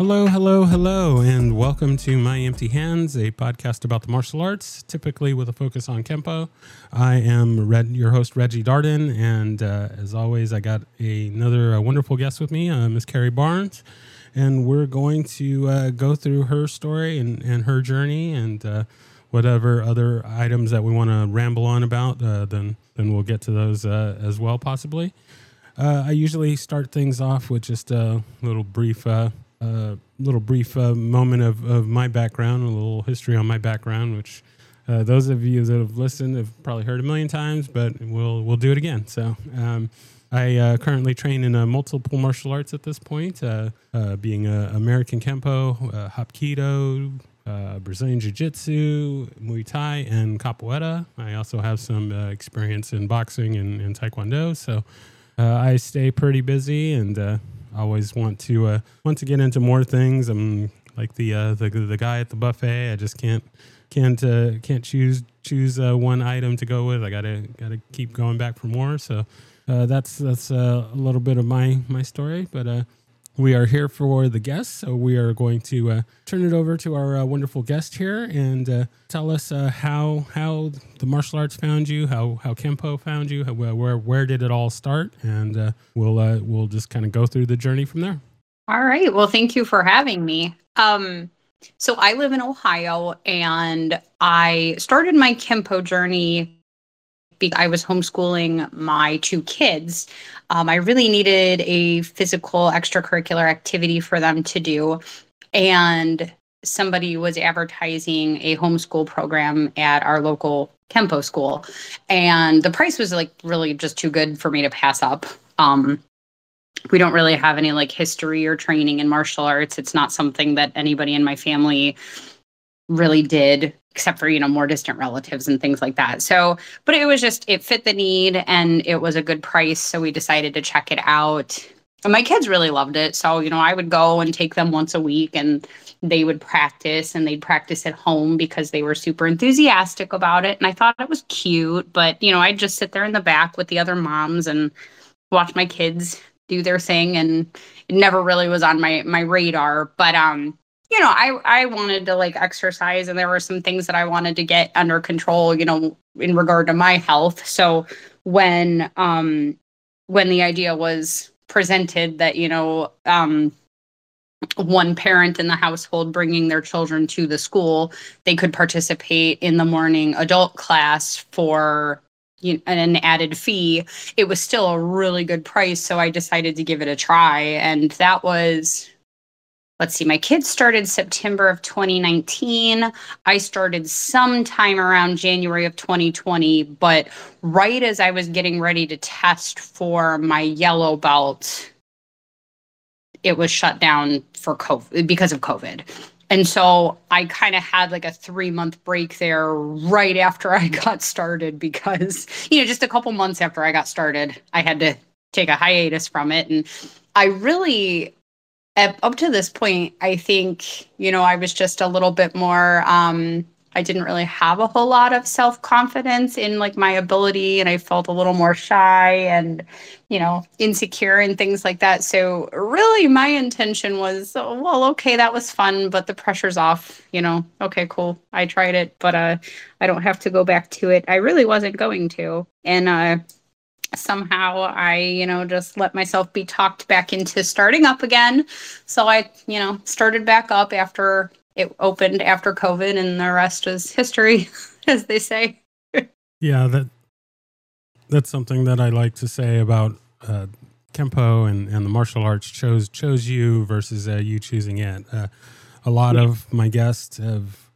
Hello, hello, hello, and welcome to My Empty Hands, a podcast about the martial arts, typically with a focus on Kempo. I am your host, Reggie Darden, and as always, I got another wonderful guest with me, Miss Carrie Barnes, and we're going to go through her story and her journey and whatever other items that we want to ramble on about, then we'll get to those as well, possibly. I usually start things off with just a little brief moment of my background, a little history on my background, which those of you that have listened have probably heard a million times, but we'll do it again. So I currently train in multiple martial arts at this point, being American Kempo, Hapkido, Brazilian Jiu-Jitsu, Muay Thai, and Capoeira. I also have some experience in boxing and Taekwondo, so I stay pretty busy and always want to get into more things. I'm like the guy at the buffet. I just can't choose one item to go with. I gotta keep going back for more. So that's a little bit of my story. But we are here for the guests, so we are going to turn it over to our wonderful guest here and tell us how the martial arts found you, how Kempo found you, where did it all start, and we'll just kind of go through the journey from there. All right. Well, thank you for having me. So I live in Ohio, and I started my Kempo journey because I was homeschooling my two kids. I really needed a physical extracurricular activity for them to do. And somebody was advertising a homeschool program at our local Kempo school. And the price was like really just too good for me to pass up. We don't really have any like history or training in martial arts. It's not something that anybody in my family really did, except for, more distant relatives and things like that. So, but it fit the need and it was a good price. So we decided to check it out. And my kids really loved it. So, I would go and take them once a week and they would practice and they'd practice at home because they were super enthusiastic about it. And I thought it was cute, but, I'd just sit there in the back with the other moms and watch my kids do their thing. And it never really was on my radar, but, I wanted to like exercise and there were some things that I wanted to get under control, in regard to my health. So when the idea was presented that, one parent in the household bringing their children to the school, they could participate in the morning adult class for an added fee. It was still a really good price. So I decided to give it a try. And that was, my kids started September of 2019. I started sometime around January of 2020, but right as I was getting ready to test for my yellow belt, it was shut down because of COVID. And so I kind of had like a 3-month break there right after I got started because, just a couple months after I got started, I had to take a hiatus from it. And I really, up to this point, I think, I was just a little bit more, I didn't really have a whole lot of self-confidence in like my ability, and I felt a little more shy and, insecure and things like that. So really my intention was, well, okay, that was fun, but the pressure's off, okay, cool. I tried it, but I don't have to go back to it. I really wasn't going to. And somehow I, just let myself be talked back into starting up again. So I, started back up after it opened after COVID, and the rest is history, as they say. Yeah, that's something that I like to say about Kempo and the martial arts chose you versus you choosing it. A lot of my guests have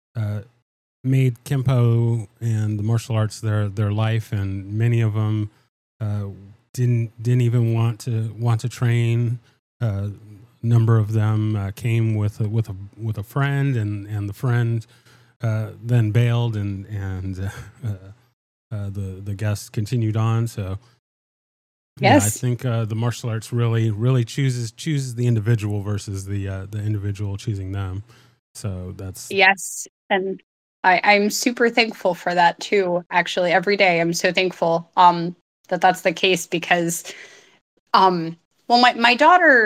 made Kempo and the martial arts their life, and many of them didn't even want to train. Number of them came with a friend, and the friend then bailed, and the guest continued on. So yes, yeah, I think the martial arts really chooses the individual versus the individual choosing them. So that's yes, and I'm super thankful for that too. Actually, every day I'm so thankful that that's the case because well, my daughter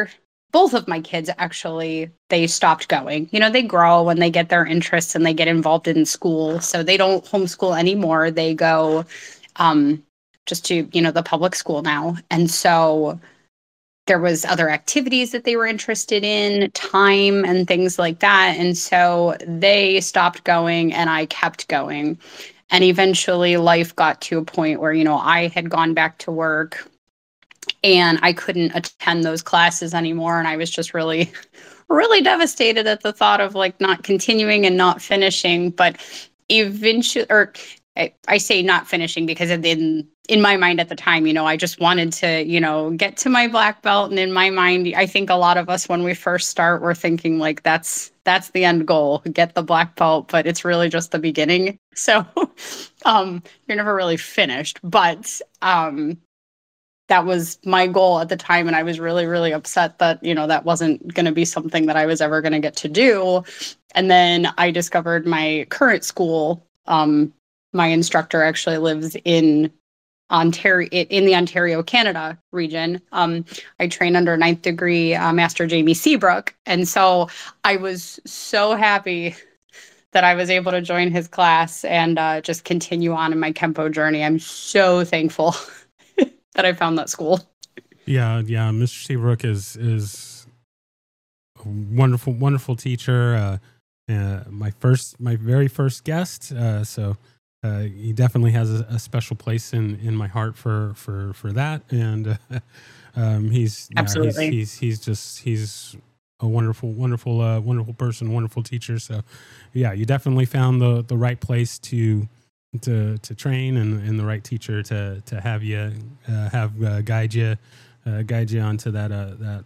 both of my kids actually, they stopped going. They grow and they get their interests and they get involved in school. So they don't homeschool anymore. They go um, just to, the public school now. And so there was other activities that they were interested in, time and things like that. And so they stopped going and I kept going. And eventually life got to a point where, I had gone back to work and I couldn't attend those classes anymore. And I was just really, really devastated at the thought of like not continuing and not finishing. But eventually, or I say not finishing because in my mind at the time, I just wanted to, get to my black belt. And in my mind, I think a lot of us, when we first start, we're thinking like, that's the end goal, get the black belt, but it's really just the beginning. So, you're never really finished, but, that was my goal at the time. And I was really, really upset that, that wasn't going to be something that I was ever going to get to do. And then I discovered my current school. My instructor actually lives in Ontario, in the Ontario, Canada region. I train under ninth degree Master Jamie Seabrook. And so I was so happy that I was able to join his class and just continue on in my Kempo journey. I'm so thankful that I found that school. Yeah. Mr. Seabrook is a wonderful, wonderful teacher. My very first guest. So he definitely has a special place in my heart for that. And he's Absolutely. he's a wonderful, wonderful, wonderful person, wonderful teacher. So yeah, you definitely found the right place to train and the right teacher to have you guide you onto that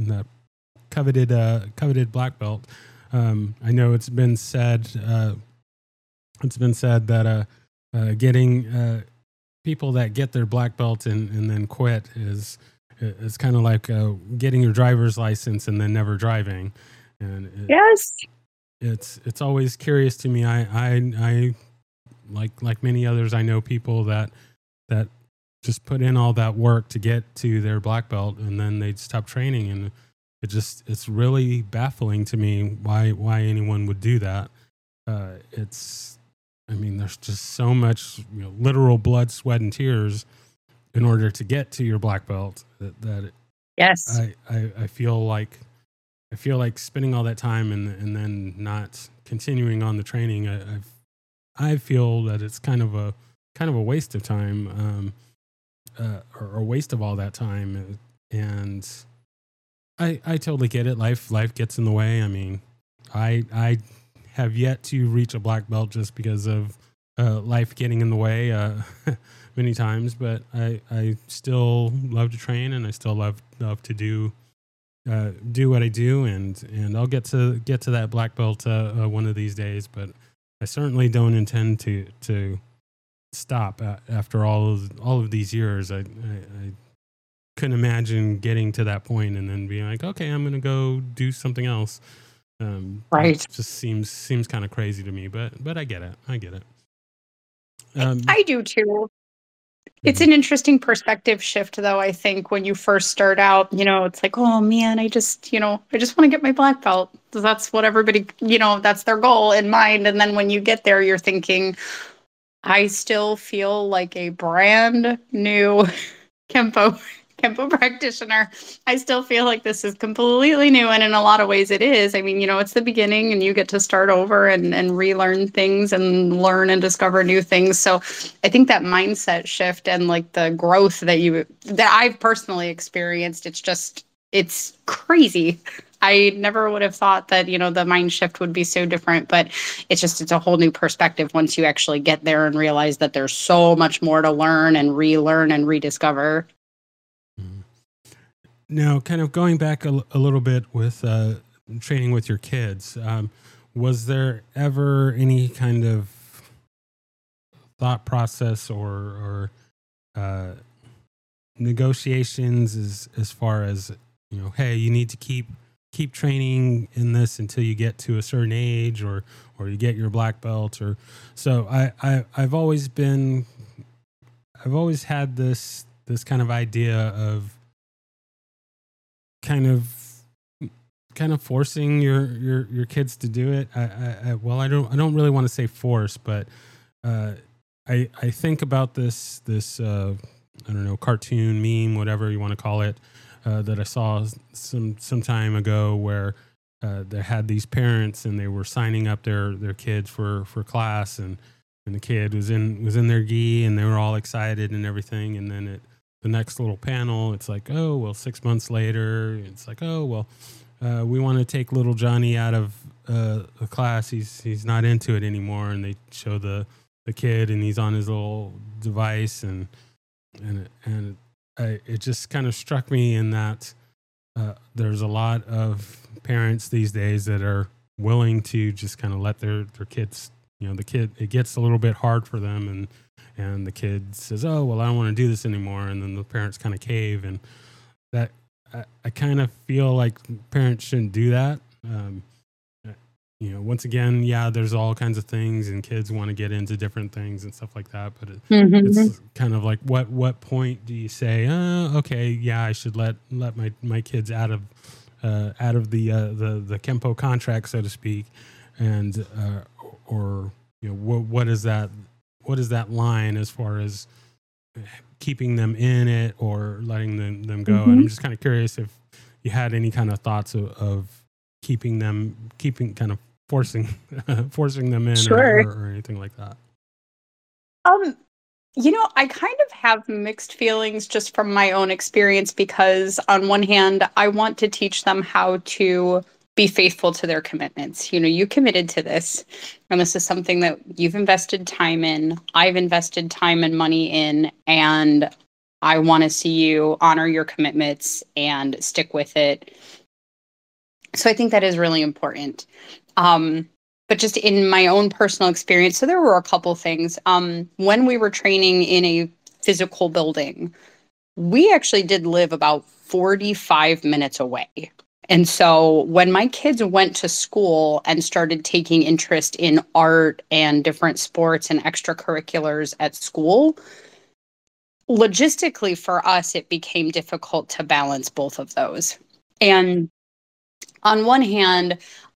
coveted black belt. I know it's been said that getting people that get their black belt and then quit is kind of like getting your driver's license and then never driving. And Yes. it's always curious to me. I like many others, I know people that just put in all that work to get to their black belt and then they'd stop training, and it's really baffling to me why anyone would do that. There's just so much literal blood, sweat, and tears in order to get to your black belt that Yes. I feel like spending all that time and then not continuing on the training. I feel that it's kind of a waste of time, or a waste of all that time. And I totally get it. Life gets in the way. I mean, I have yet to reach a black belt just because of life getting in the way many times. But I still love to train, and I still love to do what I do, and I'll get to that black belt one of these days. But I certainly don't intend to stop after all of these years. I couldn't imagine getting to that point and then being like, okay, I'm going to go do something else. Right. It just seems kind of crazy to me, but I get it. I do too. It's an interesting perspective shift, though. I think when you first start out, it's like, oh man, I just want to get my black belt. So that's what everybody, that's their goal in mind. And then when you get there, you're thinking, I still feel like a brand new Kempo practitioner. I still feel like this is completely new. And in a lot of ways it is. I mean, it's the beginning and you get to start over and relearn things and learn and discover new things. So I think that mindset shift and like the growth that I've personally experienced, it's crazy. I never would have thought that, the mind shift would be so different, but it's a whole new perspective once you actually get there and realize that there's so much more to learn and relearn and rediscover. Now, kind of going back a little bit with training with your kids, was there ever any kind of thought process or negotiations as far as, hey, you need to keep training in this until you get to a certain age or you get your black belt? Or so I've always had this kind of idea of kind of kind of forcing your kids to do it. Well, I don't really want to say force, but I think about this I don't know, cartoon, meme, whatever you want to call it, that I saw some time ago, where they had these parents and they were signing up their kids for class, and the kid was in their gi and they were all excited and everything, and then the next little panel, it's like, oh well, 6 months later, it's like, oh well, we want to take little Johnny out of the class. He's not into it anymore, and they show the kid and he's on his little device, and it just kind of struck me in that there's a lot of parents these days that are willing to just kind of let their kids, the kid, it gets a little bit hard for them, and the kid says, oh well, I don't want to do this anymore, and then the parents kind of cave, and that I kind of feel like parents shouldn't do that. Once again, yeah, there's all kinds of things, and kids want to get into different things and stuff like that. But it's kind of like, what point do you say, okay, yeah, I should let my kids out of the Kempo contract, so to speak, and or what is that line as far as keeping them in it or letting them go? And I'm just kind of curious if you had any kind of thoughts of keeping kind of forcing them in, Sure. or anything like that. I kind of have mixed feelings just from my own experience, because on one hand, I want to teach them how to be faithful to their commitments. You committed to this, and this is something that you've invested time in. I've invested time and money in, and I want to see you honor your commitments and stick with it. So I think that is really important. But just in my own personal experience, so there were a couple things. When we were training in a physical building, we actually did live about 45 minutes away. And so when my kids went to school and started taking interest in art and different sports and extracurriculars at school, logistically for us, it became difficult to balance both of those. And on one hand,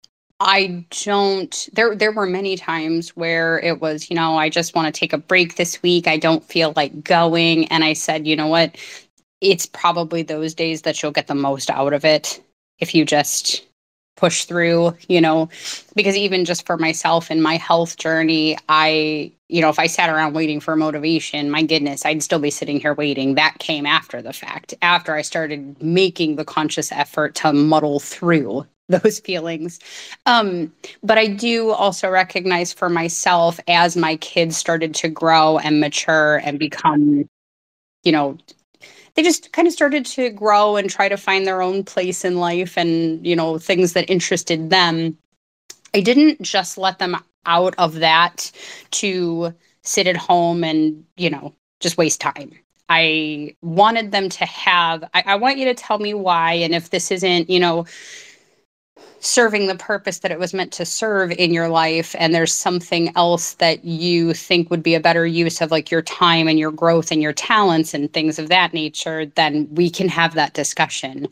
there were many times where it was, I just want to take a break this week. I don't feel like going. And I said, you know what? It's probably those days that you'll get the most out of it if you just push through, because even just for myself in my health journey, if I sat around waiting for motivation, my goodness, I'd still be sitting here waiting. That came after the fact, after I started making the conscious effort to muddle through those feelings. But I do also recognize for myself, as my kids started to grow and mature and become, they just kind of started to grow and try to find their own place in life and, things that interested them. I didn't just let them out of that to sit at home and, just waste time. I wanted them to have, I want you to tell me why. And if this isn't, serving the purpose that it was meant to serve in your life, and there's something else that you think would be a better use of like your time and your growth and your talents and things of that nature, then we can have that discussion.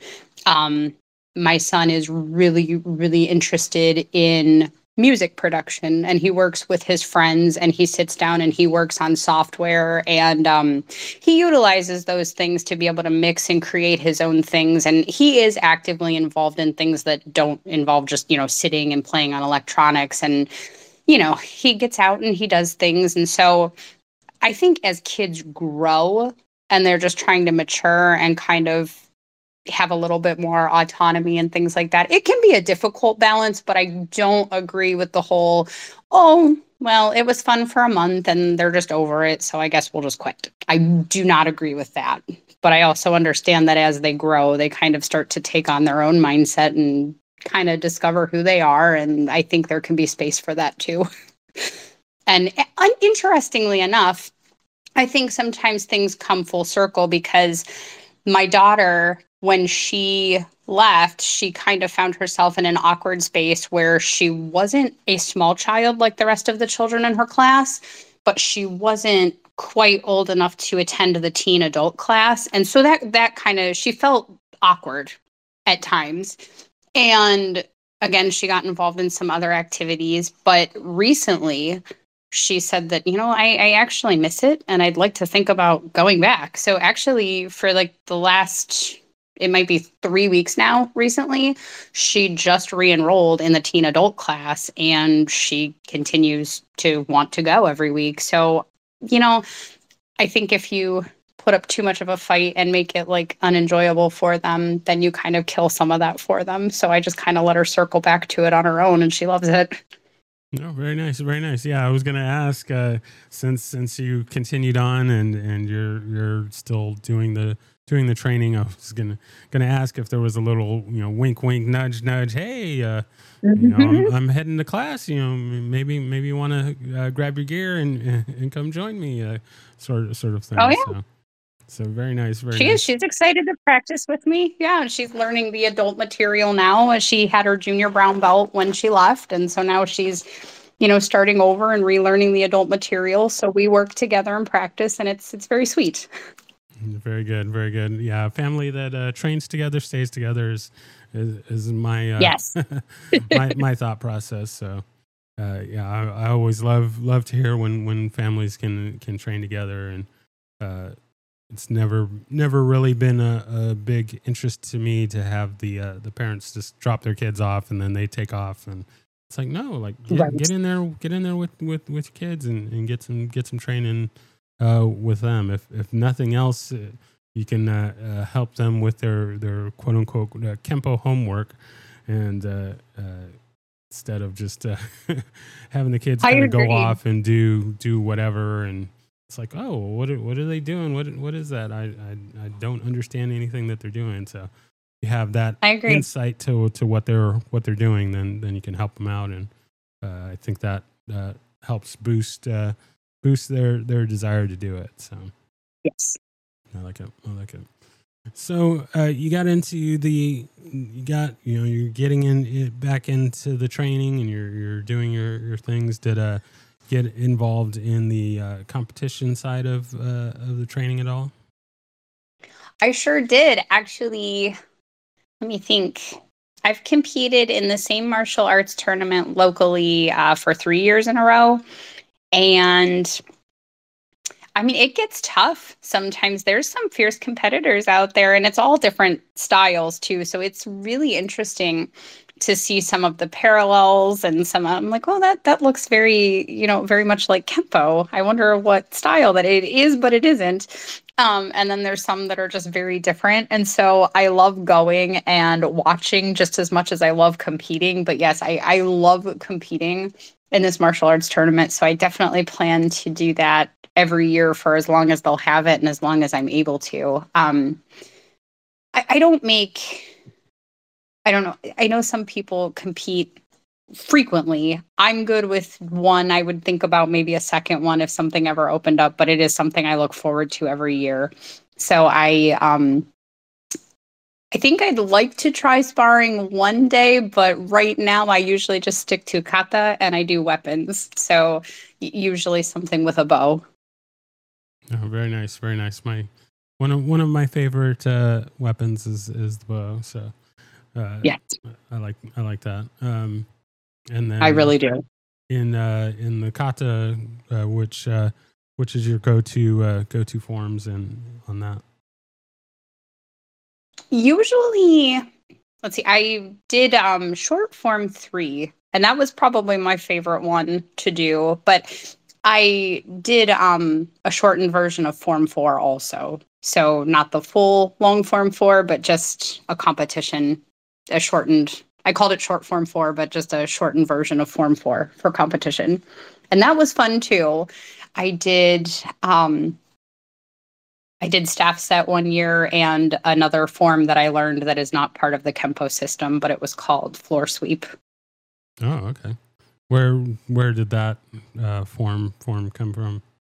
My son is really, really interested in music production, and he works with his friends, and he sits down and he works on software, and he utilizes those things to be able to mix and create his own things. And he is actively involved in things that don't involve just, sitting and playing on electronics. And, he gets out and he does things. And so I think as kids grow and they're just trying to mature and kind of have a little bit more autonomy and things like that, it can be a difficult balance. But I don't agree with the whole, oh, well, it was fun for a month and they're just over it, so I guess we'll just quit. I do not agree with that. But I also understand that as they grow, they kind of start to take on their own mindset and kind of discover who they are. And I think there can be space for that too. And interestingly enough, I think sometimes things come full circle, because my daughter, when she left, she kind of found herself in an awkward space where she wasn't a small child like the rest of the children in her class, but she wasn't quite old enough to attend the teen adult class. And so that kind of, she felt awkward at times. And again, she got involved in some other activities, but recently she said that, I actually miss it and I'd like to think about going back. So actually for like the last, it might be 3 weeks now recently, she just re-enrolled in the teen adult class and she continues to want to go every week. So, I think if you put up too much of a fight and make it like unenjoyable for them, then you kind of kill some of that for them. So I just kind of let her circle back to it on her own and she loves it. No, very nice, very nice. Yeah, I was going to ask, since you continued on and you're still doing the training. I was gonna ask if there was a little wink, wink, nudge, nudge. Hey, I'm heading to class. Maybe you want to grab your gear and come join me. Sort of thing. Oh yeah. So very nice. Very She nice. is. She's excited to practice with me. Yeah, she's learning the adult material now. As she had her junior brown belt when she left, and so now she's, starting over and relearning the adult material. So we work together and practice, and it's very sweet. Very good. Very good. Yeah, a family that trains together, stays together is my yes. my thought process. So yeah, I always love to hear when families can train together, and it's never really been a big interest to me to have the parents just drop their kids off and then they take off, and it's like, no, like get in there with kids and get some training with them. If nothing else, you can help them with their quote unquote Kempo homework, and instead of just having the kids kind of go off and do whatever. And it's like, oh, what are they doing? What is that? I don't understand anything that they're doing. So you have that insight to what they're doing, then you can help them out. And I think that helps boost their desire to do it. So yes, I like it. So you got into you're getting back into the training, and you're doing your things. Did get involved in the competition side of the training at all? I sure did. Actually, let me think. I've competed in the same martial arts tournament locally for 3 years in a row. And I mean, it gets tough. Sometimes there's some fierce competitors out there, and it's all different styles too. So it's really interesting to see some of the parallels, and I'm like, oh, that looks very, very much like Kempo. I wonder what style that it is, but it isn't. And then there's some that are just very different. And so I love going and watching just as much as I love competing. But yes, I love competing in this martial arts tournament. So I definitely plan to do that every year for as long as they'll have it and as long as I'm able to. I don't know. I know some people compete frequently. I'm good with one. I would think about maybe a second one if something ever opened up, but it is something I look forward to every year. So I think I'd like to try sparring one day, but right now I usually just stick to kata and I do weapons. So usually something with a bow. Oh, very nice, very nice. One of my favorite weapons is the bow. So yeah, I like that. And then I really do. In the kata, which is your go-to forms on that? Usually, let's see, I did short form 3, and that was probably my favorite one to do, but I did a shortened version of form 4 also. So not the full long form 4, but just a competition, a shortened, I called it short form 4, but just a shortened version of form 4 for competition. And that was fun too. I did staff set one year, and another form that I learned that is not part of the Kempo system, but it was called floor sweep. Oh, okay. Where did that form come from?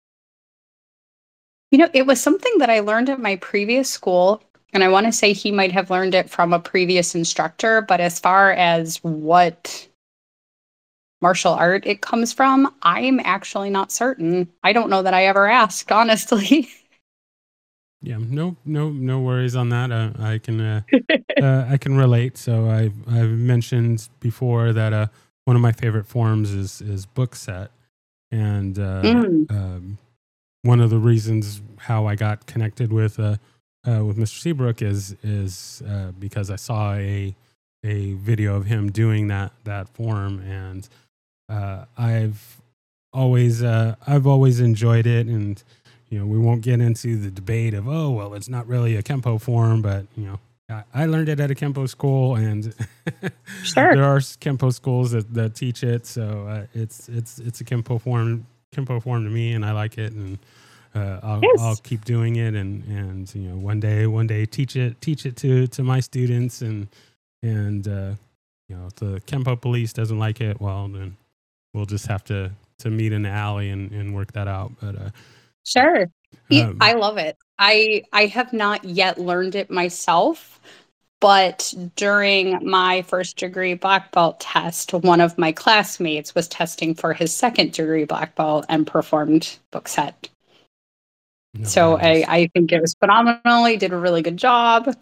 It was something that I learned at my previous school, and I want to say he might have learned it from a previous instructor, but as far as what martial art it comes from, I'm actually not certain. I don't know that I ever asked, honestly. Yeah, no worries on that. I can I can relate. So I've mentioned before that one of my favorite forms is Bookset, and one of the reasons how I got connected with Mr. Seabrook is because I saw a video of him doing that form, and I've always enjoyed it. And we won't get into the debate of, oh well, it's not really a Kempo form, but I learned it at a Kempo school, and Sure. there are Kempo schools that teach it, so it's a Kempo form to me, and I like it, and I'll keep doing it, and one day teach it to my students, and if the Kempo police doesn't like it, well then we'll just have to meet in the alley and work that out. But sure. I love it. I have not yet learned it myself, but during my first degree black belt test, one of my classmates was testing for his second degree black belt and performed Bookset. No, So nice. I think it was phenomenal. He did a really good job.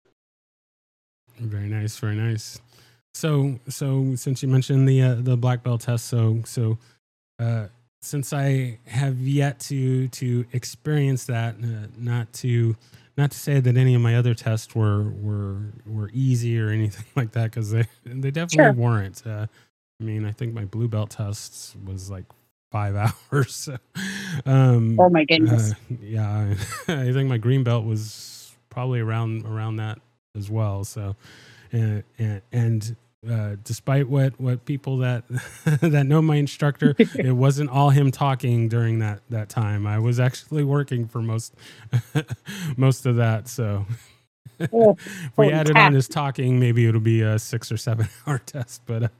Very nice, very nice. So since you mentioned the black belt test, so since I have yet to experience that, not to say that any of my other tests were easy or anything like that, because they definitely weren't. I mean, I think my blue belt tests was like 5 hours. So, Oh my goodness. yeah, I think my green belt was probably around that as well. So, and despite what people that that know my instructor, it wasn't all him talking during that time. I was actually working for most of that. So if we added on his talking, maybe it'll be a 6 or 7 hour test. But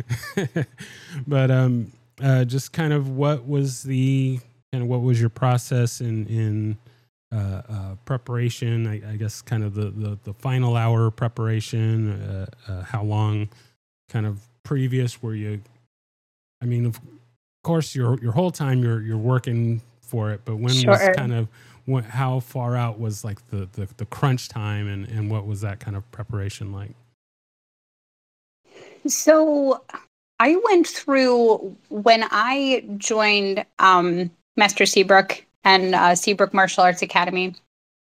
just kind of what was your process in preparation? I guess kind of the final hour preparation. How long kind of previous were you? I mean, of course, your whole time you're working for it, but when was kind of how far out was like the crunch time, and what was that kind of preparation like? So I went through, when I joined Master Seabrook and Seabrook Martial Arts Academy,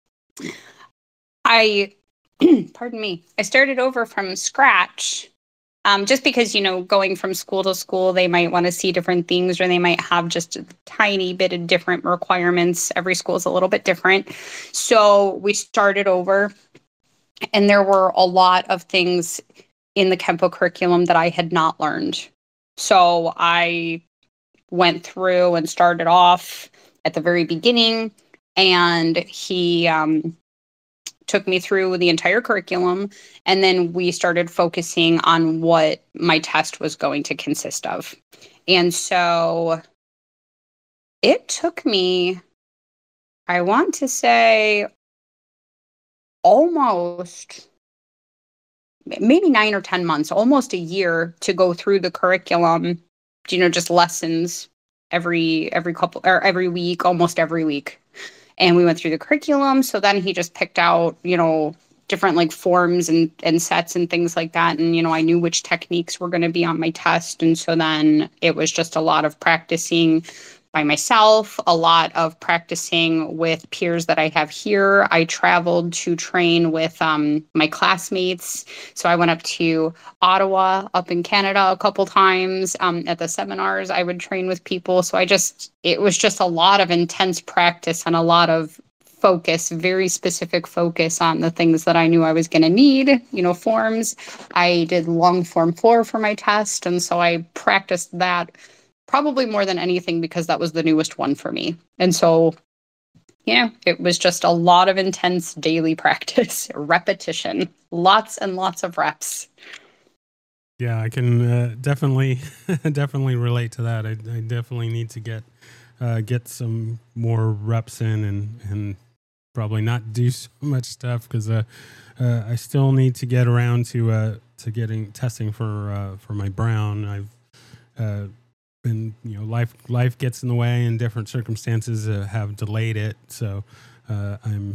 I pardon me, I started over from scratch. Just because, going from school to school, they might want to see different things, or they might have just a tiny bit of different requirements. Every school is a little bit different. So we started over, and there were a lot of things in the Kempo curriculum that I had not learned. So I went through and started off at the very beginning, and he took me through the entire curriculum, and then we started focusing on what my test was going to consist of. And so it took me, I want to say, almost maybe 9 or 10 months, almost a year to go through the curriculum, just lessons every couple or every week, almost every week. And we went through the curriculum. So then he just picked out, different like forms and sets and things like that. And, I knew which techniques were going to be on my test. And so then it was just a lot of practicing by myself, a lot of practicing with peers that I have here. I traveled to train with my classmates. So I went up to Ottawa, up in Canada, a couple times. At the seminars, I would train with people. So it was just a lot of intense practice and a lot of focus, very specific focus on the things that I knew I was going to need, forms. I did long form 4 for my test. And so I practiced that probably more than anything because that was the newest one for me. And so, it was just a lot of intense daily practice, repetition, lots and lots of reps. Yeah, I can definitely relate to that. I definitely need to get some more reps in and probably not do so much stuff, because I still need to get around to getting testing for my Brown. I've been, life gets in the way, and different circumstances have delayed it. So I'm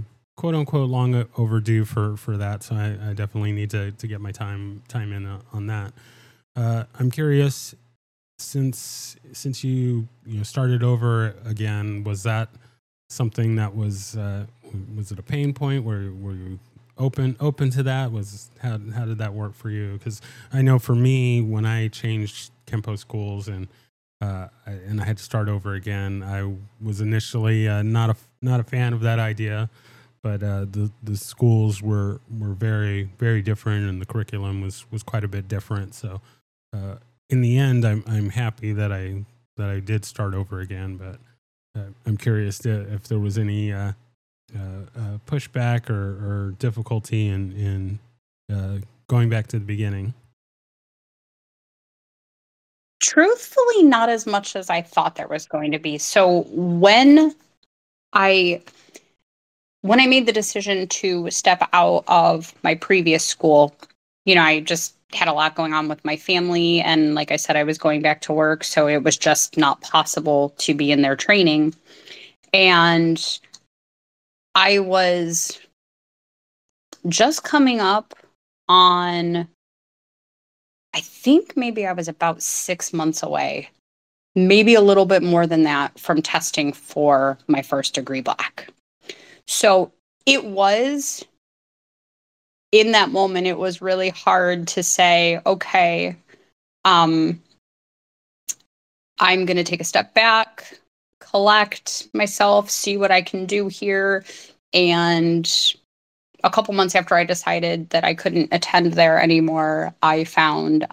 quote unquote long overdue for that. So I definitely need to get my time in on that. I'm curious, since you started over again, was that something that was it a pain point? Were you open to that? How did that work for you? Because I know for me, when I changed Kempo schools and I had to start over again, I was initially not a fan of that idea, but the schools were very, very different, and the curriculum was quite a bit different. So in the end, I'm happy that I did start over again. But I'm curious if there was any pushback or difficulty in going back to the beginning. Truthfully, not as much as I thought there was going to be. So when I made the decision to step out of my previous school, I just had a lot going on with my family. And like I said, I was going back to work. So it was just not possible to be in their training. And I was just coming up on, I think maybe I was about 6 months away, maybe a little bit more than that, from testing for my first degree black. So it was, in that moment, it was really hard to say, okay, I'm going to take a step back, collect myself, see what I can do here. And a couple months after I decided that I couldn't attend there anymore, I found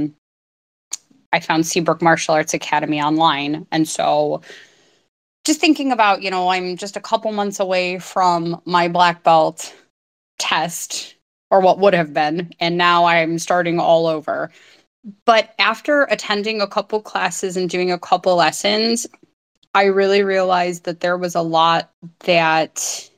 Seabrook Martial Arts Academy online. And so just thinking about, I'm just a couple months away from my black belt test, or what would have been, and now I'm starting all over. But after attending a couple classes and doing a couple lessons, I really realized that there was a lot that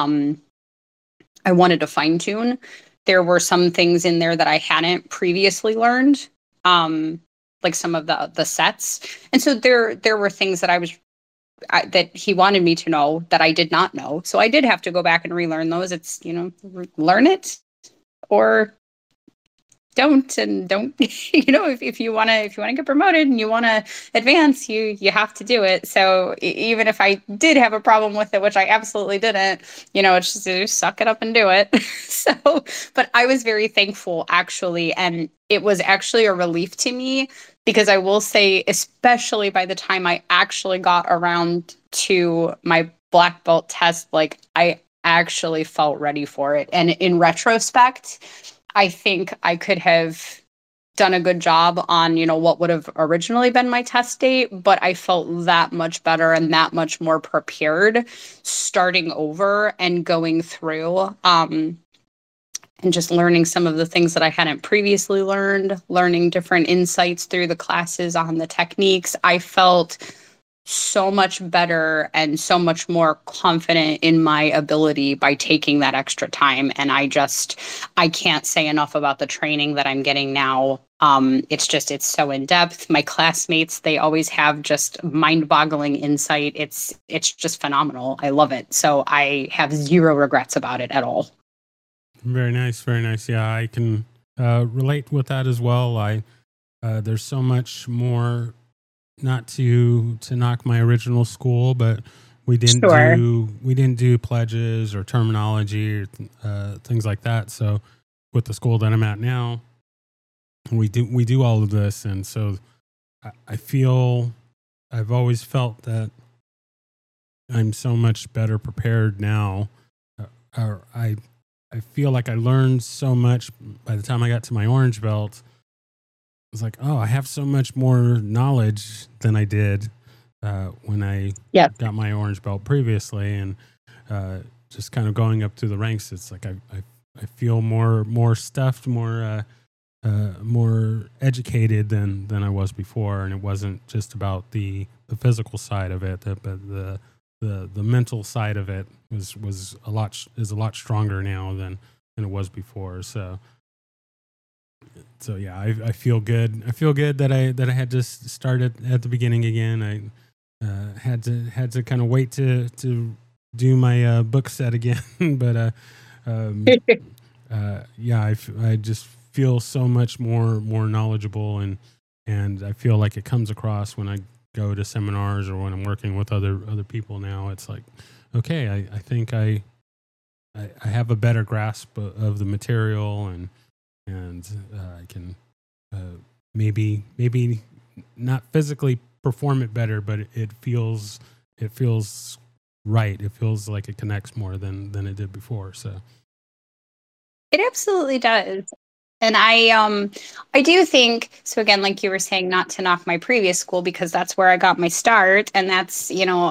I wanted to fine tune. There were some things in there that I hadn't previously learned, like some of the sets. And so there were things that that he wanted me to know that I did not know. So I did have to go back and relearn those. It's, learn it or don't. And don't, if you want to get promoted and you want to advance, you have to do it. So even if I did have a problem with it, which I absolutely didn't, it's just suck it up and do it. So, but I was very thankful, actually. And it was actually a relief to me, because I will say, especially by the time I actually got around to my black belt test, like, I actually felt ready for it. And in retrospect, I think I could have done a good job on, what would have originally been my test date, but I felt that much better and that much more prepared starting over and going through, and just learning some of the things that I hadn't previously learned, learning different insights through the classes on the techniques. I felt so much better and so much more confident in my ability by taking that extra time. And I can't say enough about the training that I'm getting now. It's so in depth. My classmates, they always have just mind-boggling insight. It's just phenomenal. I love it. So I have zero regrets about it at all. Very nice. Very nice. Yeah, I can relate with that as well. There's so much more, not to knock my original school, but we didn't do pledges or terminology or things like that. So with the school that I'm at now, we do all of this. And so I've always felt that I'm so much better prepared now. I feel like I learned so much by the time I got to my orange belt. It's like, oh, I have so much more knowledge than I did when I got my orange belt previously. And just kind of going up through the ranks, it's like I feel more stuffed, more educated than I was before. And it wasn't just about the physical side of it, but the mental side of it is a lot stronger now than it was before. So yeah, I feel good. I feel good that I had to start at the beginning again. I had to kind of wait to do my book set again, but um, yeah, I just feel so much more knowledgeable, and I feel like it comes across when I go to seminars or when I'm working with other people now. It's like, okay, I think I have a better grasp of the material, and I can maybe not physically perform it better, but it feels right. It feels like it connects more than it did before. So It absolutely does. And I do think so again, like you were saying, not to knock my previous school because that's where I got my start. And that's,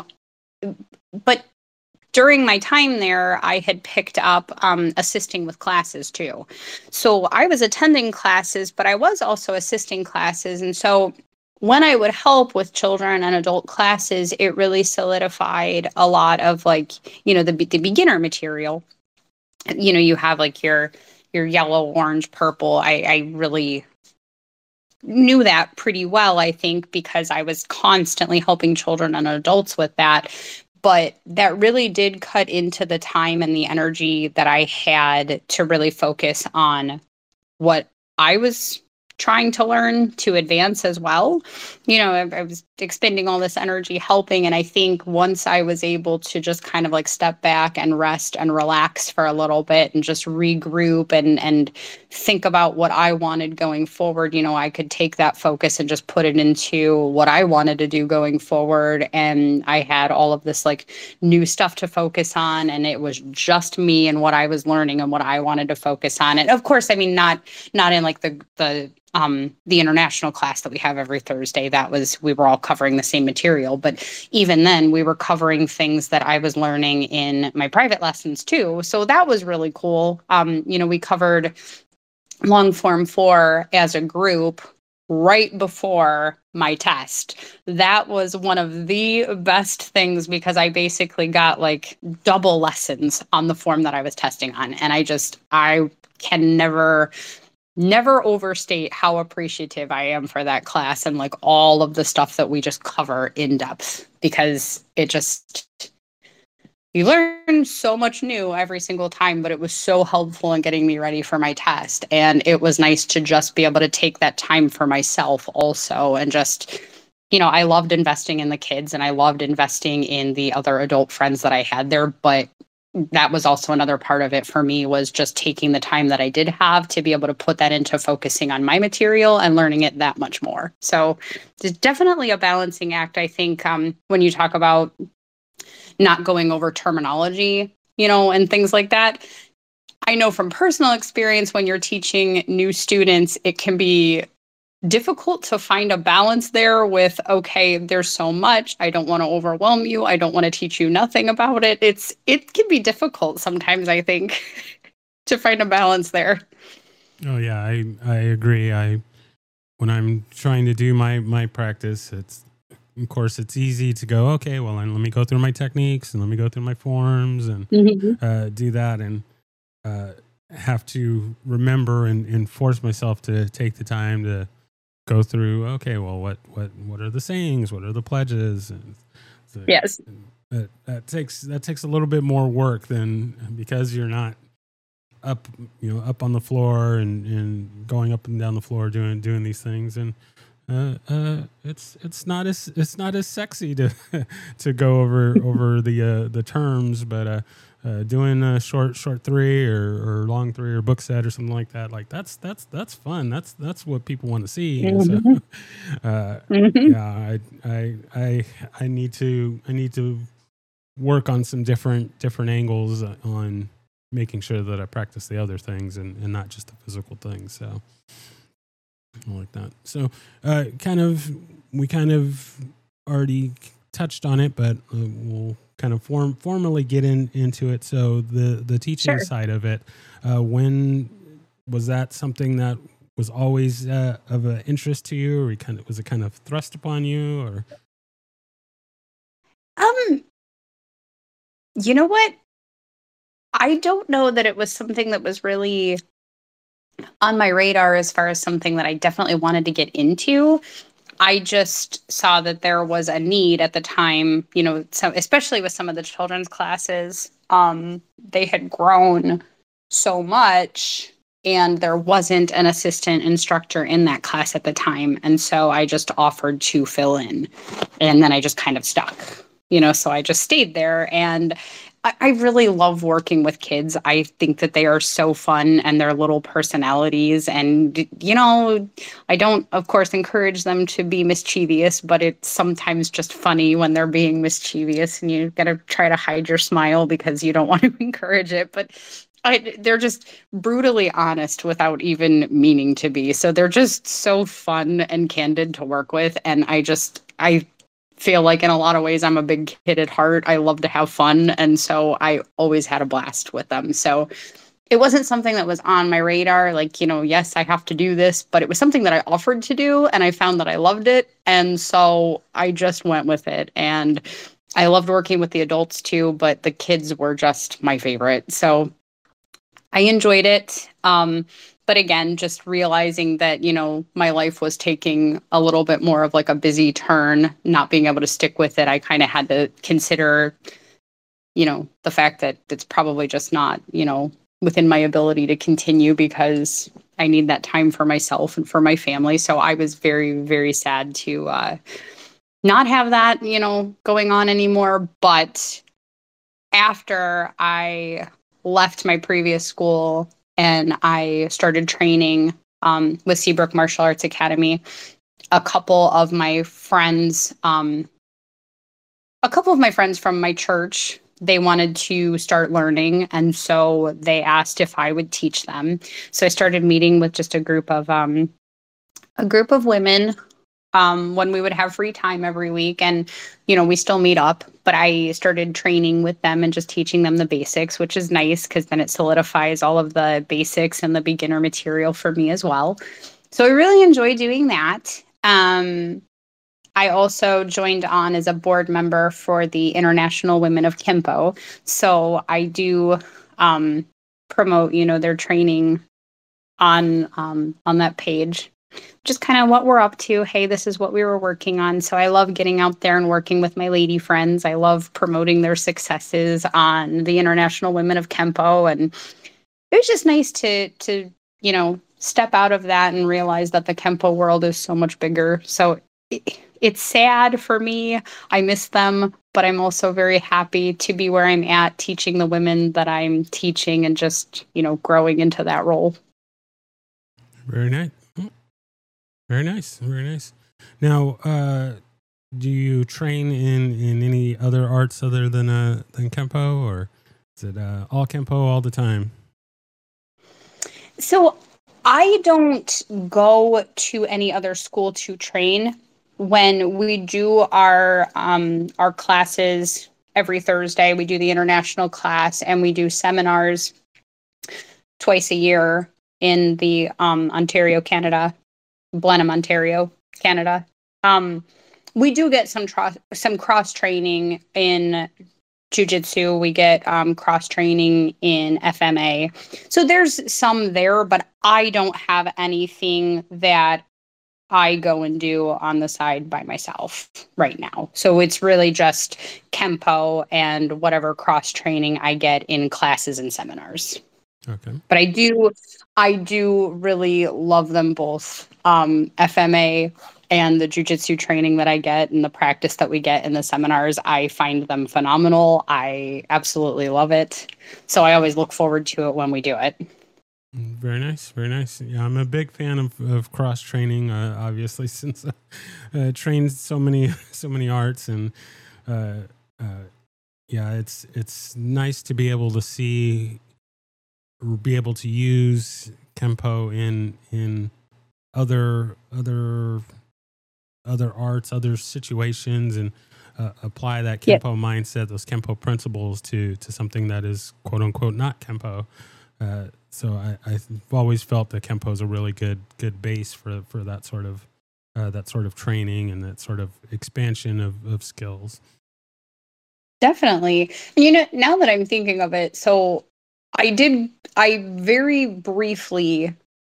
but during my time there, I had picked up assisting with classes too. So I was attending classes, but I was also assisting classes. And so when I would help with children and adult classes, it really solidified a lot of like, the beginner material. You have like your yellow, orange, purple. I really knew that pretty well, I think, because I was constantly helping children and adults with that. But that really did cut into the time and the energy that I had to really focus on what I was trying to learn to advance as well. I was expending all this energy helping. And I think once I was able to just kind of like step back and rest and relax for a little bit and just regroup and think about what I wanted going forward, I could take that focus and just put it into what I wanted to do going forward. And I had all of this like new stuff to focus on. And it was just me and what I was learning and what I wanted to focus on. And of course, I mean, not in like the international class that we have every Thursday. We were all covering the same material, but even then we were covering things that I was learning in my private lessons too. So that was really cool. We covered long form 4 as a group right before my test. That was one of the best things because I basically got like double lessons on the form that I was testing on. And I can never overstate how appreciative I am for that class and like all of the stuff that we just cover in depth because you learn so much new every single time, but it was so helpful in getting me ready for my test. And it was nice to just be able to take that time for myself also and just, I loved investing in the kids and I loved investing in the other adult friends that I had there, but that was also another part of it for me was just taking the time that I did have to be able to put that into focusing on my material and learning it that much more. So it's definitely a balancing act. I think when you talk about not going over terminology, and things like that, I know from personal experience when you're teaching new students, it can be difficult to find a balance there with, okay, there's so much. I don't want to overwhelm you. I don't want to teach you nothing about it. It can be difficult sometimes, I think, to find a balance there. oh yeah, I agree. When I'm trying to do my practice, of course it's easy to go, okay, well, and let me go through my techniques and let me go through my forms and do that, and have to remember and force myself to take the time to go through, okay, well, what are the sayings, what are the pledges, and so Yes. that takes a little bit more work than, because you're not up on the floor and going up and down the floor doing these things, and it's not as sexy to to go over the terms, but doing a short 3 or long 3 or book set or something like that, like that's fun. That's what people want to see. Mm-hmm. So Mm-hmm. yeah, I need to work on some different angles on making sure that I practice the other things and not just the physical things. So I like that. So we kind of already touched on it, but we'll kind of formally get into it. So the teaching Sure. side of it, when was that something that was always of an interest to you, or was it kind of thrust upon you, or? You know what? I don't know that it was something that was really on my radar as far as something that I definitely wanted to get into. I just saw that there was a need at the time, so especially with some of the children's classes, they had grown so much and there wasn't an assistant instructor in that class at the time. And so I just offered to fill in, and then I just kind of stuck, so I just stayed there. And I really love working with kids. I think that they are so fun and their little personalities. And, I don't, of course, encourage them to be mischievous, but it's sometimes just funny when they're being mischievous and you got to try to hide your smile because you don't want to encourage it. But they're just brutally honest without even meaning to be. So they're just so fun and candid to work with. And I feel like in a lot of ways I'm a big kid at heart. I love to have fun. And so I always had a blast with them. So it wasn't something that was on my radar. Like, yes, I have to do this, but it was something that I offered to do and I found that I loved it. And so I just went with it. And I loved working with the adults too, but the kids were just my favorite. So I enjoyed it. But again, just realizing that, my life was taking a little bit more of like a busy turn, not being able to stick with it. I kind of had to consider, the fact that it's probably just not, within my ability to continue because I need that time for myself and for my family. So I was very, very sad to not have that, going on anymore. But after I left my previous school and I started training with Seabrook Martial Arts Academy, a couple of my friends from my church, they wanted to start learning. And so they asked if I would teach them. So I started meeting with just a group of women when we would have free time every week. And, we still meet up, but I started training with them and just teaching them the basics, which is nice because then it solidifies all of the basics and the beginner material for me as well. So I really enjoy doing that. I also joined on as a board member for the International Women of Kempo. So I do promote, their training on that page. Just kind of what we're up to. Hey, this is what we were working on. So I love getting out there and working with my lady friends. I love promoting their successes on the International Women of Kempo. And it was just nice to step out of that and realize that the Kempo world is so much bigger. So it's sad for me. I miss them, but I'm also very happy to be where I'm at, teaching the women that I'm teaching and just, growing into that role. Very nice. Very nice. Very nice. Now, do you train in any other arts other than Kempo, or is it all Kempo all the time? So I don't go to any other school to train. When we do our classes every Thursday, we do the international class and we do seminars twice a year in the Ontario, Canada. Blenheim, Ontario, Canada. We do get some cross training in jiu-jitsu. We get cross training in FMA. So there's some there, but I don't have anything that I go and do on the side by myself right now. So it's really just Kempo and whatever cross training I get in classes and seminars. Okay. But I do really love them both. FMA and the jiu-jitsu training that I get and the practice that we get in the seminars, I find them phenomenal. I absolutely love it. So I always look forward to it when we do it. Very nice. Very nice. Yeah, I'm a big fan of cross training, obviously, since I trained so many arts. And yeah, it's nice to be able to be able to use Kempo in other arts, other situations, and apply that Kempo mindset, those Kempo principles to something that is quote unquote not Kempo. So I've always felt that Kempo is a really good base for that sort of training and that sort of expansion of skills. Definitely. Now that I'm thinking of it, so I very briefly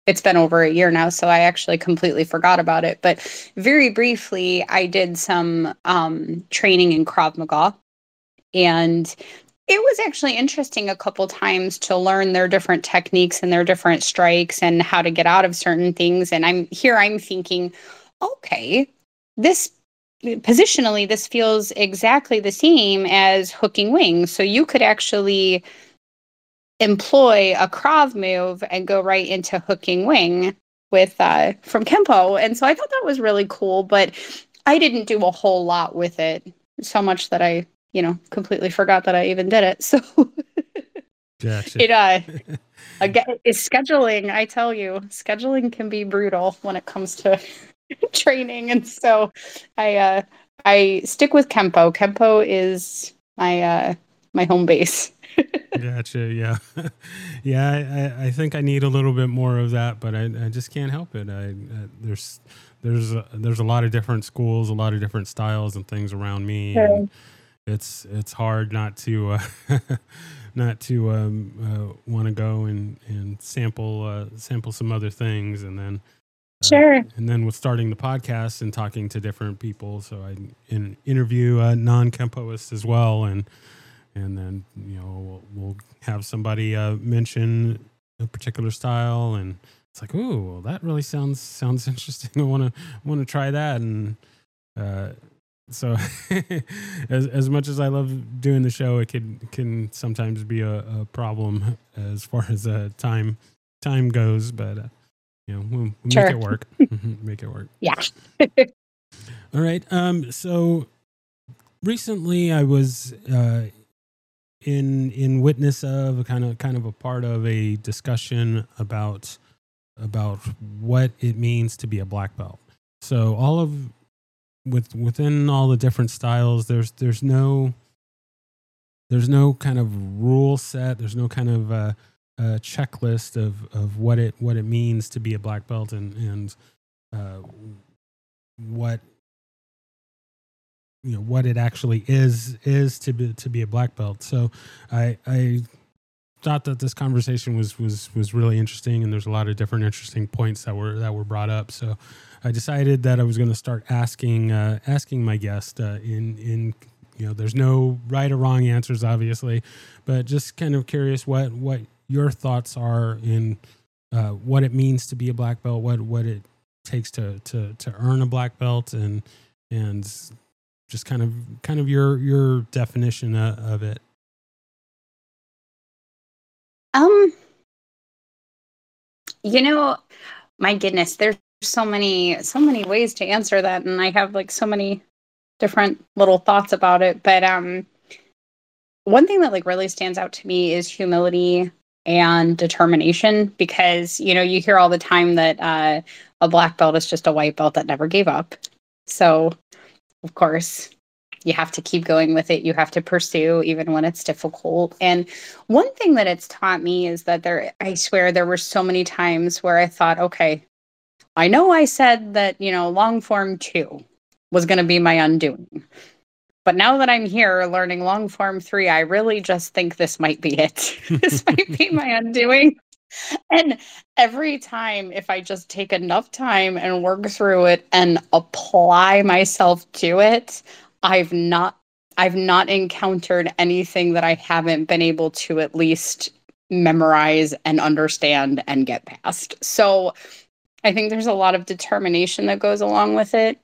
it's been over a year now, so I actually completely forgot about it. But very briefly, I did some training in Krav Maga, and it was actually interesting a couple times to learn their different techniques and their different strikes and how to get out of certain things. And I'm thinking, okay, this positionally, this feels exactly the same as hooking wings. So you could actually employ a Krav move and go right into hooking wing with from Kempo. And so I thought that was really cool, but I didn't do a whole lot with it, so much that I, completely forgot that I even did it. So Gotcha. again, it's scheduling. I tell you, scheduling can be brutal when it comes to training. And so I stick with Kempo. Kempo is my home base. Gotcha. Yeah. Yeah. I think I need a little bit more of that, but I just can't help it. There's a lot of different schools, a lot of different styles and things around me. Sure. And it's hard not to, want to go and sample some other things. And then, Sure. and then with starting the podcast and talking to different people. So I interview non-Kempoists as well. And then, we'll have somebody mention a particular style, and it's like, oh, well, that really sounds interesting. I want to try that. And so as much as I love doing the show, it can sometimes be a problem as far as time goes, but we'll Sure. make it work. Make it work. Yeah. All right. So recently I was in witness of a kind of a part of a discussion about what it means to be a black belt. So within all the different styles, there's no kind of rule set. There's no kind of a checklist of what it means to be a black belt and what what it actually is to be a black belt. So I thought that this conversation was really interesting, and there's a lot of different interesting points that were brought up. So I decided that I was going to start asking my guest in there's no right or wrong answers, obviously, but just kind of curious what your thoughts are in what it means to be a black belt, what it takes to earn a black belt, and just kind of your definition of it. My goodness, there's so many ways to answer that, and I have like so many different little thoughts about it. But one thing that like really stands out to me is humility and determination, because you hear all the time that a black belt is just a white belt that never gave up. So of course, you have to keep going with it. You have to pursue even when it's difficult. And one thing that it's taught me is that I swear there were so many times where I thought, okay, I know I said that, long form 2 was going to be my undoing. But now that I'm here learning long form 3, I really just think this might be it. This might be my undoing. And every time, if I just take enough time and work through it and apply myself to it, I've not encountered anything that I haven't been able to at least memorize and understand and get past. So I think there's a lot of determination that goes along with it.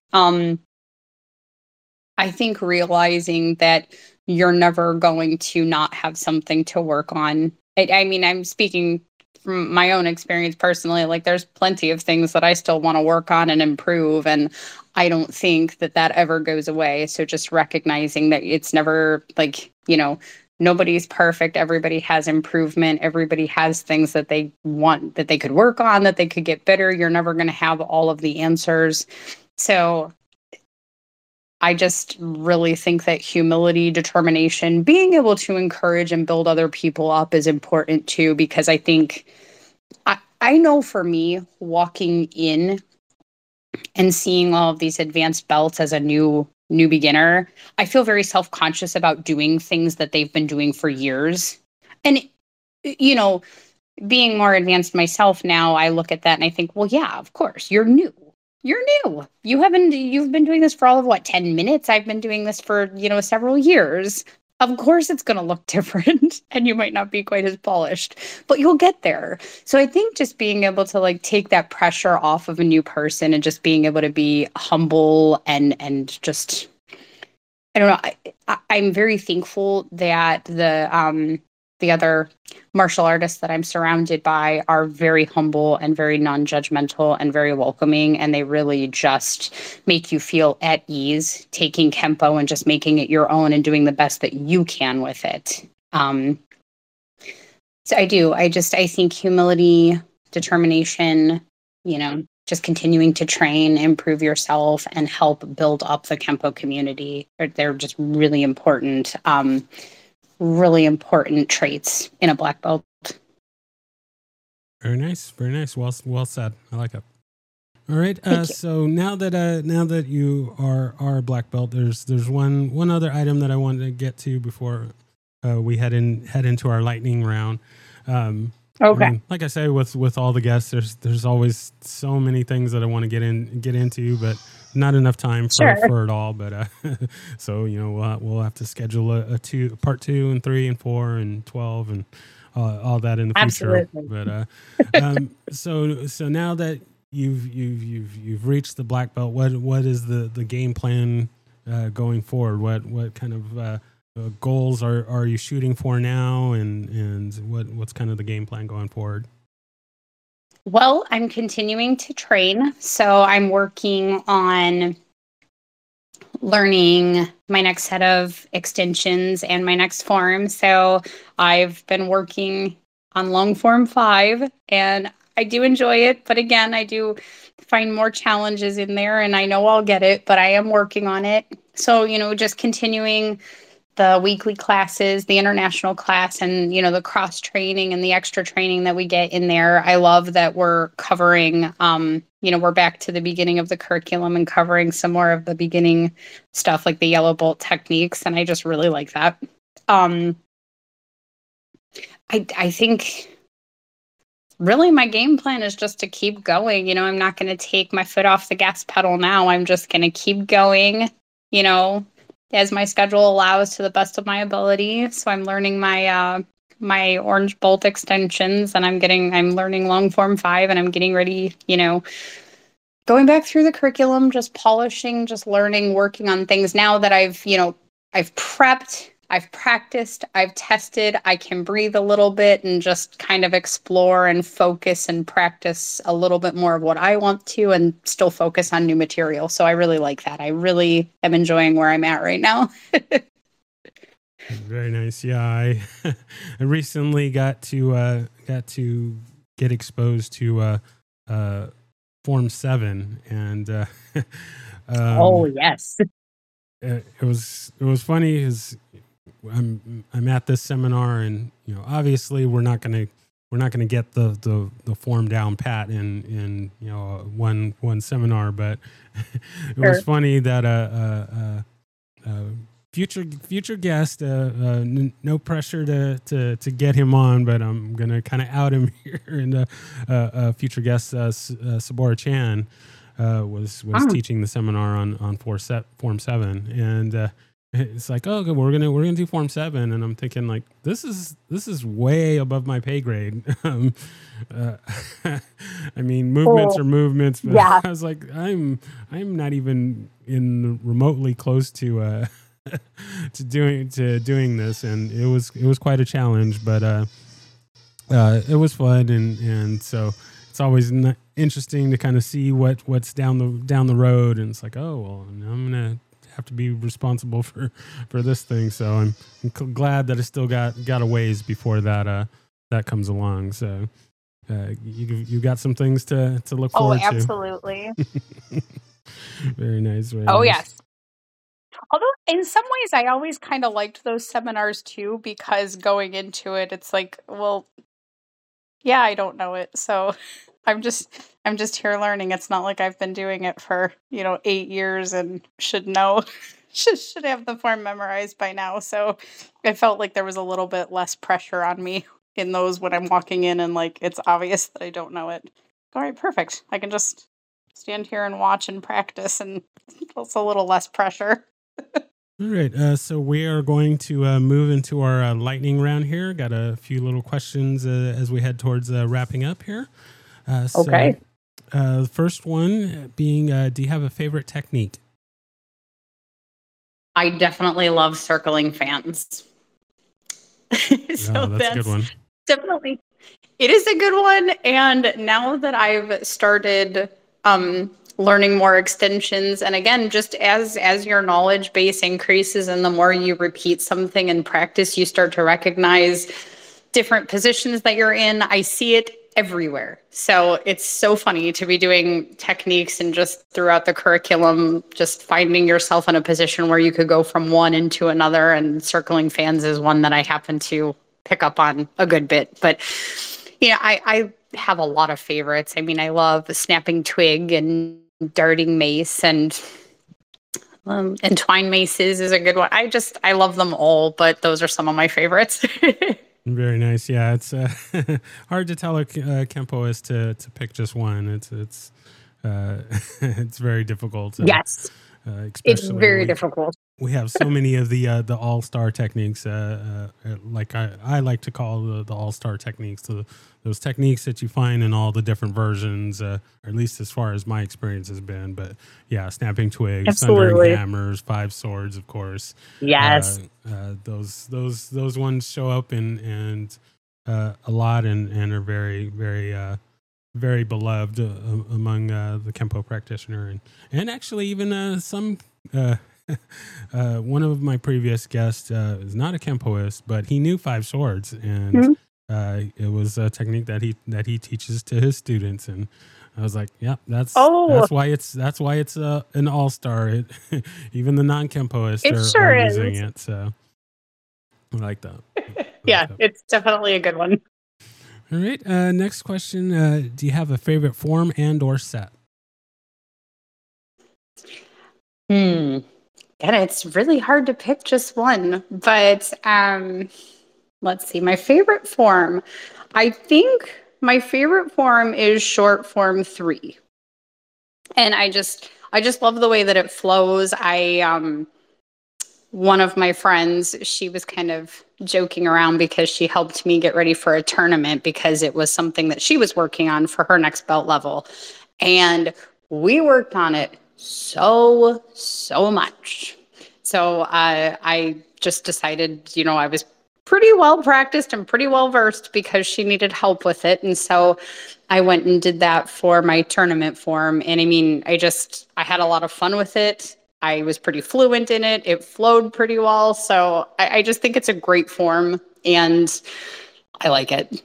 I think realizing that you're never going to not have something to work on. I mean, I'm speaking from my own experience personally. Like, there's plenty of things that I still want to work on and improve, and I don't think that ever goes away. So just recognizing that it's never like, nobody's perfect. Everybody has improvement. Everybody has things that they want, that they could work on, that they could get better. You're never going to have all of the answers. So I just really think that humility, determination, being able to encourage and build other people up is important too, because I think, I know for me, walking in and seeing all of these advanced belts as a new beginner, I feel very self-conscious about doing things that they've been doing for years. And, being more advanced myself now, I look at that and I think, well, yeah, of course, you're new. You're new. You've been doing this for all of what, 10 minutes? I've been doing this for, several years. Of course it's going to look different and you might not be quite as polished, but you'll get there. So I think just being able to like take that pressure off of a new person and just being able to be humble and just I don't know. I'm very thankful that the other martial artists that I'm surrounded by are very humble and very non-judgmental and very welcoming, and they really just make you feel at ease taking Kempo and just making it your own and doing the best that you can with it. So I do. I think humility, determination, just continuing to train, improve yourself, and help build up the Kempo community. They're just really important traits in a black belt. Very nice, very nice. Well said. I like it. All right. So now that you are a black belt, there's one other item that I wanted to get to before we head into our lightning round. Okay. I mean, like I say, with all the guests, there's always so many things that I want to get into, but not enough time for it all. But so we'll have to schedule a part 2 and 3 and 4 and 12 and all that in the future. Absolutely. But so now that you've reached the black belt, what is the game plan going forward? What kind of goals are you shooting for now, and what's kind of the game plan going forward? Well, I'm continuing to train, so I'm working on learning my next set of extensions and my next form. So I've been working on long form 5, and I do enjoy it, but again, I do find more challenges in there, and I know I'll get it, but I am working on it. So, just continuing the weekly classes, the international class, and, the cross training and the extra training that we get in there. I love that we're covering, we're back to the beginning of the curriculum and covering some more of the beginning stuff like the yellow bolt techniques. And I just really like that. I think really my game plan is just to keep going. I'm not going to take my foot off the gas pedal now. I'm just going to keep going, as my schedule allows to the best of my ability. So I'm learning my my orange bolt extensions, and I'm learning long form 5, and I'm getting ready, going back through the curriculum, just polishing, just learning, working on things now that I've prepped, I've practiced, I've tested, I can breathe a little bit and just kind of explore and focus and practice a little bit more of what I want to and still focus on new material. So I really like that. I really am enjoying where I'm at right now. Very nice. Yeah, I recently got to get exposed to Form 7, and oh yes, it was funny because I'm at this seminar, and obviously we're not gonna get the form down pat in one seminar, but it was funny that future guest, no pressure to get him on, but I'm gonna kind of out him here. And future guest Sabora Chan was teaching the seminar on Form 7, and it's like, oh, good, we're gonna do Form 7, and I'm thinking like this is way above my pay grade. I mean, movements are movements, but yeah. I was like, I'm not even remotely close to doing this, and it was quite a challenge, but it was fun, and so it's always interesting to kind of see what's down the road, and it's like, oh well, I'm gonna have to be responsible for this thing, so I'm glad that I still got a ways before that comes along. So you got some things to look forward to. Oh, absolutely. Very nice. Very nice. Yes. Although in some ways I always kind of liked those seminars too, because going into it, it's like, well, yeah, I don't know it. So I'm just here learning. It's not like I've been doing it for, 8 years and should know, should have the form memorized by now. So it felt like there was a little bit less pressure on me in those when I'm walking in and like it's obvious that I don't know it. All right, perfect. I can just stand here and watch and practice, and it's a little less pressure. All right. So we are going to move into our lightning round here. Got a few little questions as we head towards wrapping up here. Okay. The first one being, do you have a favorite technique? I definitely love circling fans. So That's a good one. Definitely, it is a good one. And now that I've started learning more extensions, and again, just as your knowledge base increases and the more you repeat something in practice, you start to recognize different positions that you're in. I see it everywhere. So it's so funny to be doing techniques and just throughout the curriculum, just finding yourself in a position where you could go from one into another, and circling fans is one that I happen to pick up on a good bit. But I have a lot of favorites. I mean, I love snapping twig and darting mace, and twine maces is a good one. I love them all, but those are some of my favorites. Very nice. Yeah, it's hard to tell a Kempoist to pick just one. It's it's very difficult. Yes, it's very difficult. We have so many of the all-star techniques, like I like to call the all-star techniques. Those techniques that you find in all the different versions, or at least as far as my experience has been. But yeah, snapping twigs, thundering hammers, five swords, of course. Yes, those ones show up in a lot and are very very beloved among the Kempo practitioner and actually even some. One of my previous guests is not a Kempoist, but he knew five swords, and it was a technique that he teaches to his students. And I was like, "Yeah, that's why it's an all-star." Even the non-Kempoists are using it, so I like that. It's definitely a good one. All right, next question: do you have a favorite form and/or set? And it's really hard to pick just one, but let's see. My favorite form, I think my favorite form is short form 3. And I just love the way that it flows. One of my friends, she was kind of joking around because she helped me get ready for a tournament because it was something that she was working on for her next belt level. And we worked on it so much. So I just decided, I was pretty well practiced and pretty well versed because she needed help with it. And so I went and did that for my tournament form. And I mean, I had a lot of fun with it. I was pretty fluent in it. It flowed pretty well. So I just think it's a great form and I like it.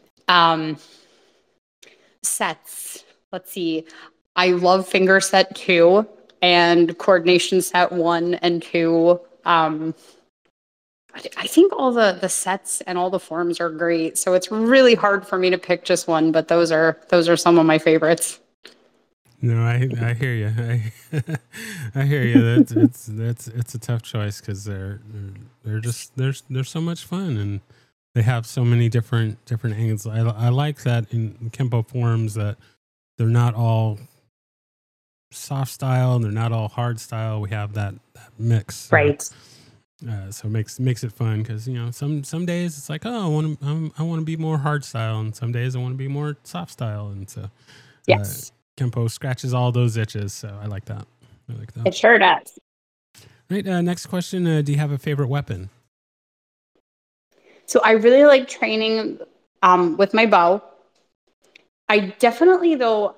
Sets. Let's see. I love finger set 2 and coordination set 1 and 2. I think all the sets and all the forms are great. So it's really hard for me to pick just one, but those are some of my favorites. No, I hear you. I hear you. It's a tough choice because they're so much fun and they have so many different angles. I like that in Kempo forms that they're not all soft style and they're not all hard style. We have that mix, right? So it makes it fun because some days it's like, oh, I want to be more hard style, and some days I want to be more soft style, and so yes, Kempo scratches all those itches. So I like that. It sure does. Right. Next question: do you have a favorite weapon? So I really like training with my bow. I definitely though.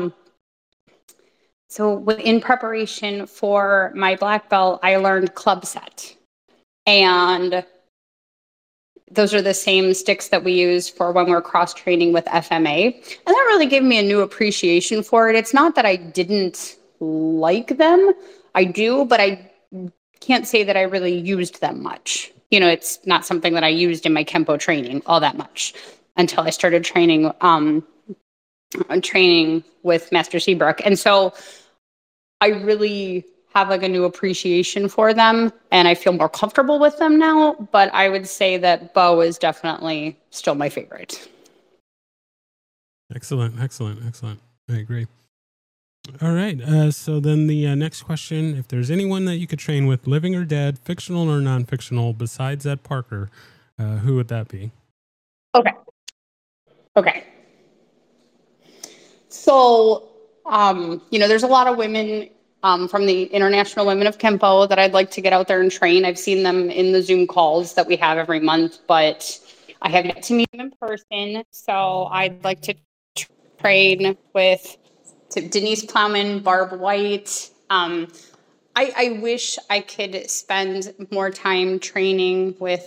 So in preparation for my black belt, I learned club set. And those are the same sticks that we use for when we're cross-training with FMA. And that really gave me a new appreciation for it. It's not that I didn't like them. I do, but I can't say that I really used them much. It's not something that I used in my Kempo training all that much until I started training with Master Seabrook. And so I really have like a new appreciation for them, and I feel more comfortable with them now. But I would say that Bo is definitely still my favorite. Excellent. I agree. All right. So then the next question, if there's anyone that you could train with, living or dead, fictional or non-fictional, besides Ed Parker, who would that be? Okay. So, there's a lot of women from the International Women of Kempo that I'd like to get out there and train. I've seen them in the Zoom calls that we have every month, but I have yet to meet them in person. So I'd like to train with Denise Plowman, Barb White. I wish I could spend more time training with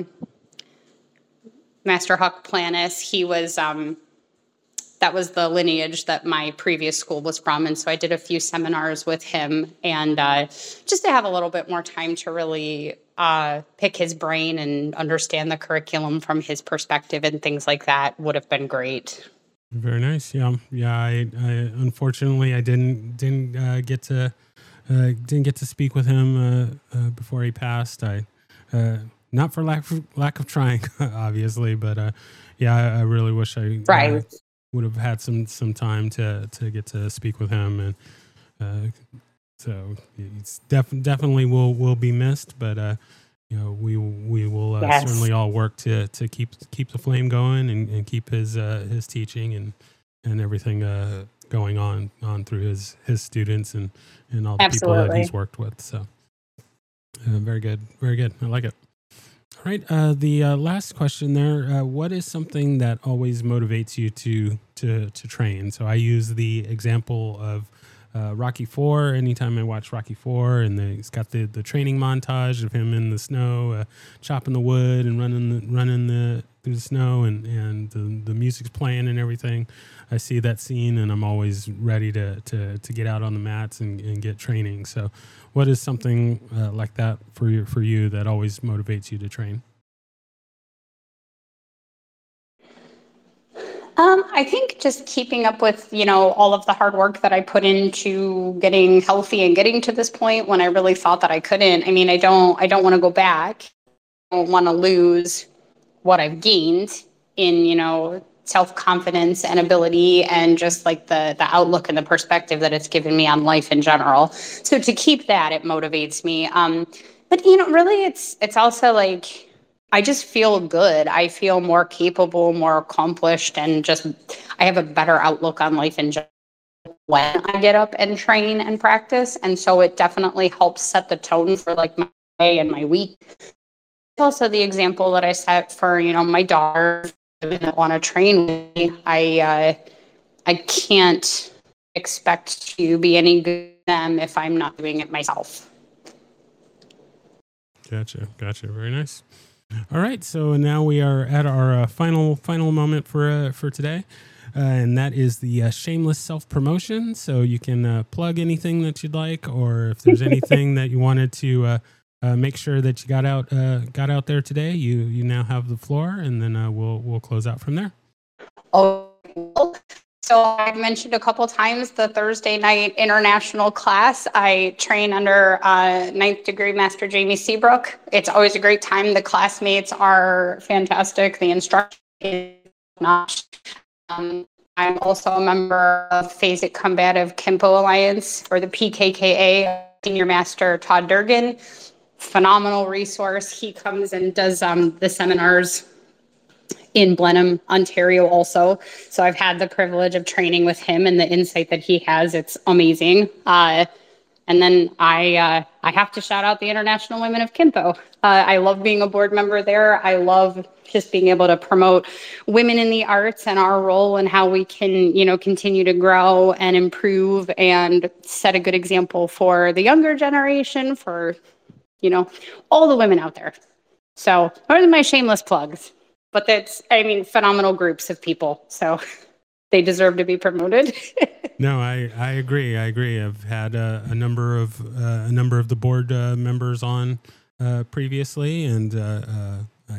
Master Huck Planis. He was that was the lineage that my previous school was from. And so I did a few seminars with him, and just to have a little bit more time to really pick his brain and understand the curriculum from his perspective and things like that would have been great. Very nice. Yeah. I unfortunately I didn't get to speak with him before he passed. I not for lack of trying, obviously, but I really wish I would have had some time to get to speak with him, and so it's definitely will be missed, but we will certainly all work to keep the flame going and keep his teaching and everything going on through his students and all the people that he's worked with. So very good. I like it. All right. The last question there. What is something that always motivates you to train? So I use the example of Rocky IV. Anytime I watch Rocky IV, and he's got the training montage of him in the snow, chopping the wood and running through the snow, and the music's playing and everything. I see that scene, and I'm always ready to get out on the mats and get training. So, what is something like that for you that always motivates you to train? I think just keeping up with, all of the hard work that I put into getting healthy and getting to this point when I really thought that I couldn't. I mean, I don't want to go back. I don't want to lose what I've gained in, self-confidence and ability, and just like the outlook and the perspective that it's given me on life in general. So to keep that, it motivates me. But really it's also like, I just feel good. I feel more capable, more accomplished, and just I have a better outlook on life in general when I get up and train and practice. And so it definitely helps set the tone for like my day and my week. Also the example that I set for, my daughter that want to train with me. I can't expect to be any good at them if I'm not doing it myself. Gotcha. Very nice. All right, so now we are at our final moment for today, and that is the shameless self-promotion. So you can plug anything that you'd like, or if there's anything that you wanted to make sure that you got out there today, you now have the floor, and then we'll close out from there. Oh. So I've mentioned a couple times the Thursday night international class. I train under 9th degree Master Jamie Seabrook. It's always a great time. The classmates are fantastic. The instruction is notch. I'm also a member of Phasic Combative Kempo Alliance, or the PKKA. Senior Master Todd Durgan, phenomenal resource. He comes and does the seminars in Blenheim, Ontario also. So I've had the privilege of training with him, and the insight that he has, it's amazing. And then I have to shout out the International Women of Kempo. I love being a board member there. I love just being able to promote women in the arts and our role and how we can, continue to grow and improve and set a good example for the younger generation, for, all the women out there. So those are my shameless plugs. But phenomenal groups of people. So they deserve to be promoted. No, I agree. I've had a number of the board members on previously, and I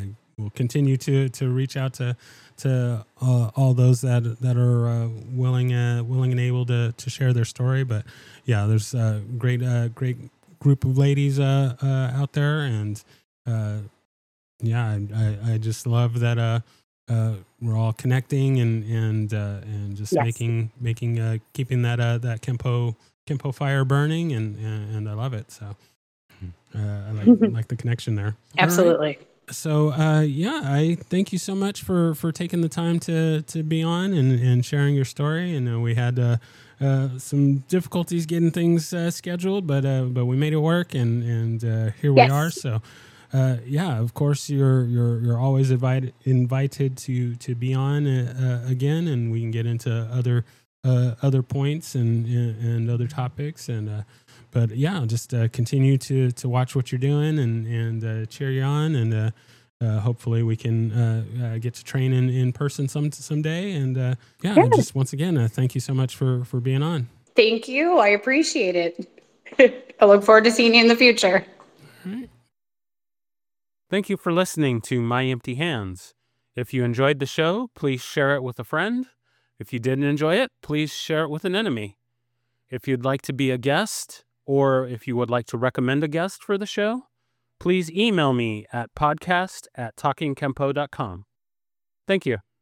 we'll continue to reach out to all those that are willing and able to share their story. But yeah, there's a great group of ladies out there, and yeah, I just love that we're all connecting and just Yes. making keeping that Kempo fire burning, and I love it. So I like the connection there. All right. Absolutely. So yeah, I thank you so much for taking the time to be on and sharing your story. And we had some difficulties getting things scheduled, but we made it work, and here we Yes. are. So yeah, of course you're always invited to be on again, and we can get into other points and other topics. And but yeah, just continue to watch what you're doing and cheer you on, and hopefully we can get to train in person someday. And yeah, just once again, thank you so much for being on. Thank you. I appreciate it. I look forward to seeing you in the future. All right. Thank you for listening to My Empty Hands. If you enjoyed the show, please share it with a friend. If you didn't enjoy it, please share it with an enemy. If you'd like to be a guest, or if you would like to recommend a guest for the show, please email me at podcast@talkingkempo.com. Thank you.